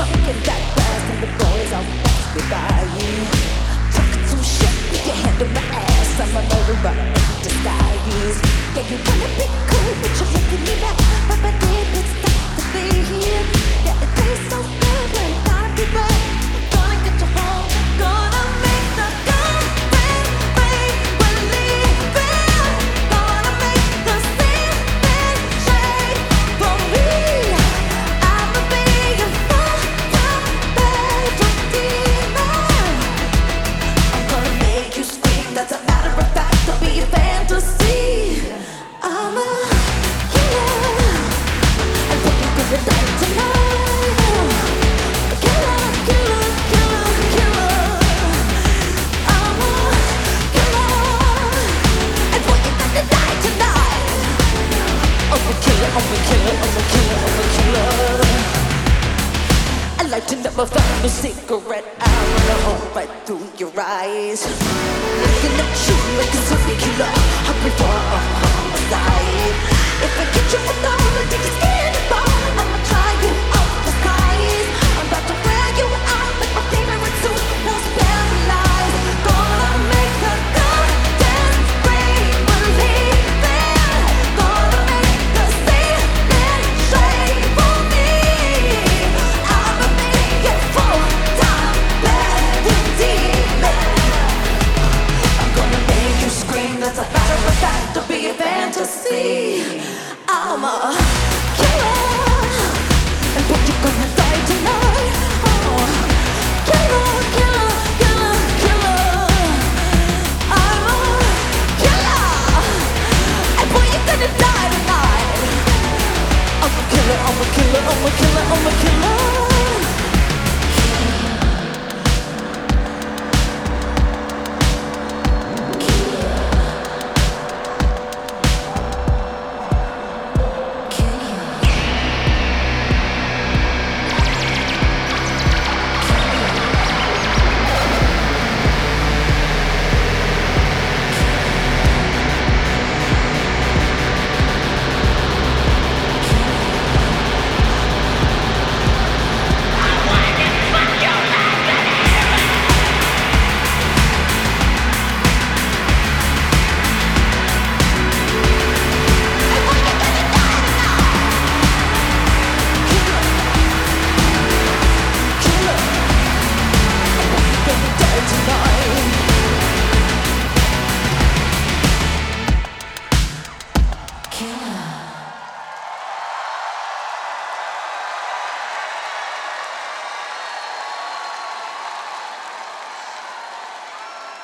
talking that fast and the boys all pass me by you. Talking some shit with your hand on my ass. I'm a murderer in disguise. Yeah, you wanna be cool, but you're making me mad. But my deep it's stuck to be here. Yeah, it tastes so good, but it gotta be bad. I'm gonna get you home, gonna make the goddamn rain believe it. Gonna make the scene shake for me. I'ma be your full-time bedroom demon. I'm gonna make you scream. That's a matter of fact. Don't be a fantasy. I'm a killer, and what you gonna die tonight? Killer, killer, killer, killer. I'm a killer, and what you gonna die tonight? I'm a killer, I'm a killer, I'm a killer, I'm a killer. I lighten up my final cigarette. I wanna hold right through your eyes. Looking at you like a serial killer. Hungry for a homicide. If I get you for knowledge, you can stand the bar. I'ma try you out the skies. I'm about to wear you out like my favorite suit. Was paralyzed. Gonna make the goddamn rain believe it. Gonna make the ceiling shake for me. I'ma make it full-time bedroom demon. I'm gonna make you scream. That's a matter of fact. Don't be a fantasy. I'm a killer, and what you gonna die tonight? Oh, killer, killer, killer, killer. I'm a killer, and what you gonna die tonight? I'm a killer, I'm a killer, I'm a killer, I'm a killer.